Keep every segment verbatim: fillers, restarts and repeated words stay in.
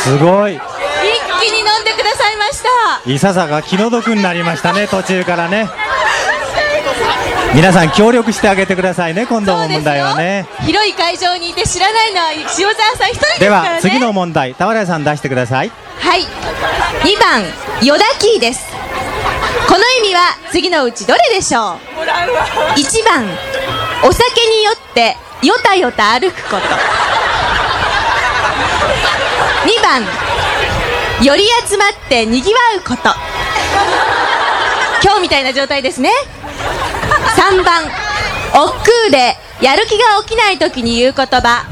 すごい。 一気に飲んでくださいました。 いささが気の毒になりましたね、途中からね。皆さん協力してあげてくださいね、今度の問題はね。 広い会場にいて知らないのは塩沢さん一人ですからね。 では次の問題、俵屋さん出してください。 はい、にばんヨダキーです。この意味は次のうちどれでしょう。いちばんお酒に酔ってよたよた歩くこと。にばんより集まってにぎわうこと。今日みたいな状態ですね。さんばん億劫でやる気が起きないときに言う言葉。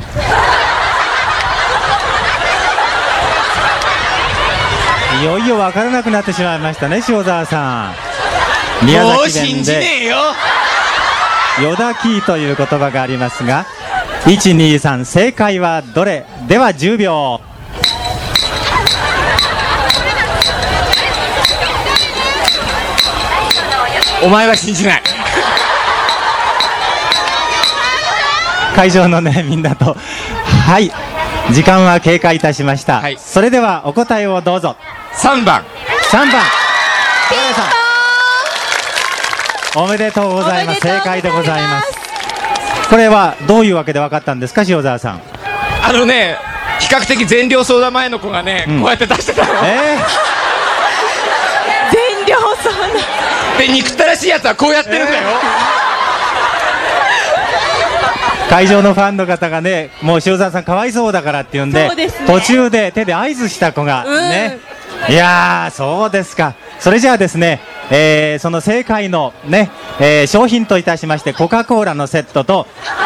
いよいよ分からなくなってしまいましたね、塩沢さん。宮崎弁でもう信じねえよ。 ヨダキーという言葉がありますが、いち、に、さん、正解はどれ？ではじゅうびょう。 お前は信じない。 会場のねみんなと、はい、時間は経過いたしました、はい、それではお答えをどうぞ。 さんばんさんばんおめでとうございます。正解でございます。これはどういうわけで分かったんですか、塩沢さん。 あのね、比較的全量相談前の子がね、うん、こうやって出してたの。えー、 全量相談で、憎たらしいやつはこうやってるんだよ、 えー、会場のファンの方がね、もう塩沢さんかわいそうだからって言うんで、ね、途中で手で合図した子がね、うん、いやー、そうですか。それじゃあですね、えー、その正解のね、えー、商品といたしましてコカ・コーラのセットと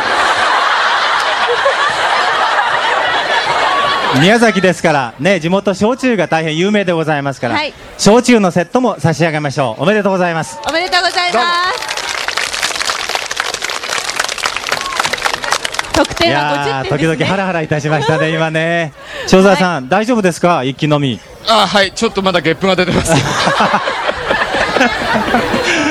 宮崎ですからね、地元焼酎が大変有名でございますから、はい、焼酎のセットも差し上げましょう。おめでとうございます。 おめでとうございます。得点はごじゅってんですね。 時々ハラハラいたしましたね今ね。塩沢さん、はい、大丈夫ですか、一気飲み。 あ、はい、ちょっとまだゲップが出てます